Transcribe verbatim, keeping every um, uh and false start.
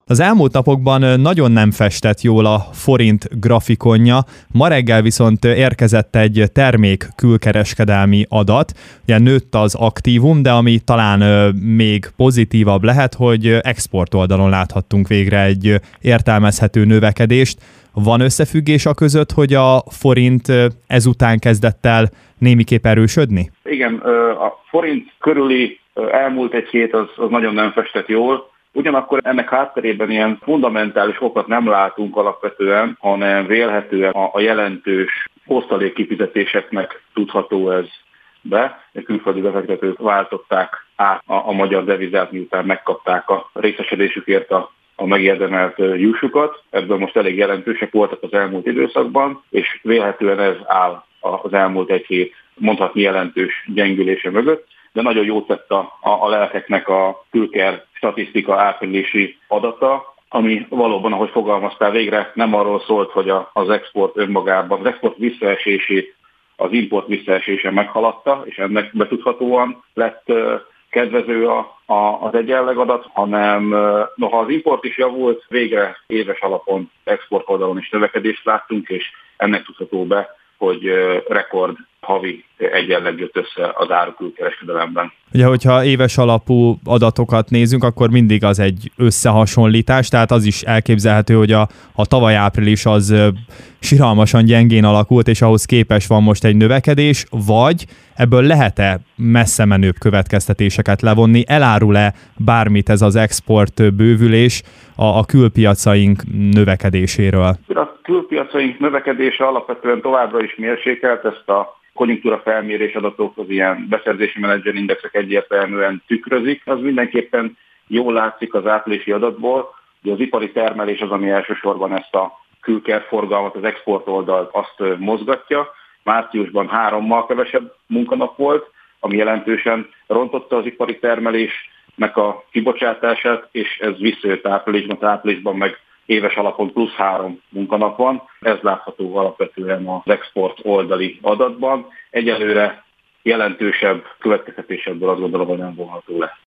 Az elmúlt napokban nagyon nem festett jól a forint grafikonja, ma reggel viszont érkezett egy termék külkereskedelmi adat, ugye nőtt az aktívum, de ami talán még pozitívabb lehet, hogy export oldalon láthattunk végre egy értelmezhető növekedést. Van összefüggés a között, hogy a forint ezután kezdett el némiképp erősödni? Igen, a forint körüli elmúlt egy hét az, az nagyon nem festett jól. Ugyanakkor ennek hátterében ilyen fundamentális okat nem látunk alapvetően, hanem vélhetően a, a jelentős osztalékkifizetéseknek tudható ez be. A külföldi befektetők váltották át a, a magyar devizát, miután megkapták a részesedésükért a, a megérdemelt jussukat. Ebből most elég jelentősek voltak az elmúlt időszakban, és vélhetően ez áll az elmúlt egy hét mondhatni jelentős gyengülése mögött. De nagyon jót tett a, a, a lelkeknek a külker statisztika áprilisi adata, ami valóban, ahogy fogalmaztál, végre nem arról szólt, hogy a, az export önmagában, az export visszaesését az import visszaesése meghaladta, és ennek betudhatóan lett uh, kedvező a, a, az egyenleg adat, hanem uh, noha az import is javult, végre éves alapon export oldalon is növekedést láttunk, és ennek tudható be, hogy uh, rekord havi egyenleg jött össze az árukülkereskedelemben. Ugye, hogyha éves alapú adatokat nézünk, akkor mindig az egy összehasonlítás, tehát az is elképzelhető, hogy a, a tavaly április az siralmasan gyengén alakult, és ahhoz képest van most egy növekedés, vagy ebből lehet-e messze menőbb következtetéseket levonni? Elárul-e bármit ez az export bővülés a, a külpiacaink növekedéséről? A külpiacaink növekedése alapvetően továbbra is mérsékelt, ezt a konjunktúra felmérés adatok, az ilyen beszerzési menedzserindexek egyértelműen tükrözik. Az mindenképpen jól látszik az áprilisi adatból, hogy az ipari termelés az, ami elsősorban ezt a külkerforgalmat, az export oldalt azt mozgatja. Márciusban hárommal kevesebb munkanap volt, ami jelentősen rontotta az ipari termelésnek a kibocsátását, és ez visszajött áprilisban, áprilisban meg éves alapon plusz három munkanap van. Ez látható alapvetően az export oldali adatban. Egyelőre jelentősebb következtetésekből azt gondolom, hogy nem vonható le.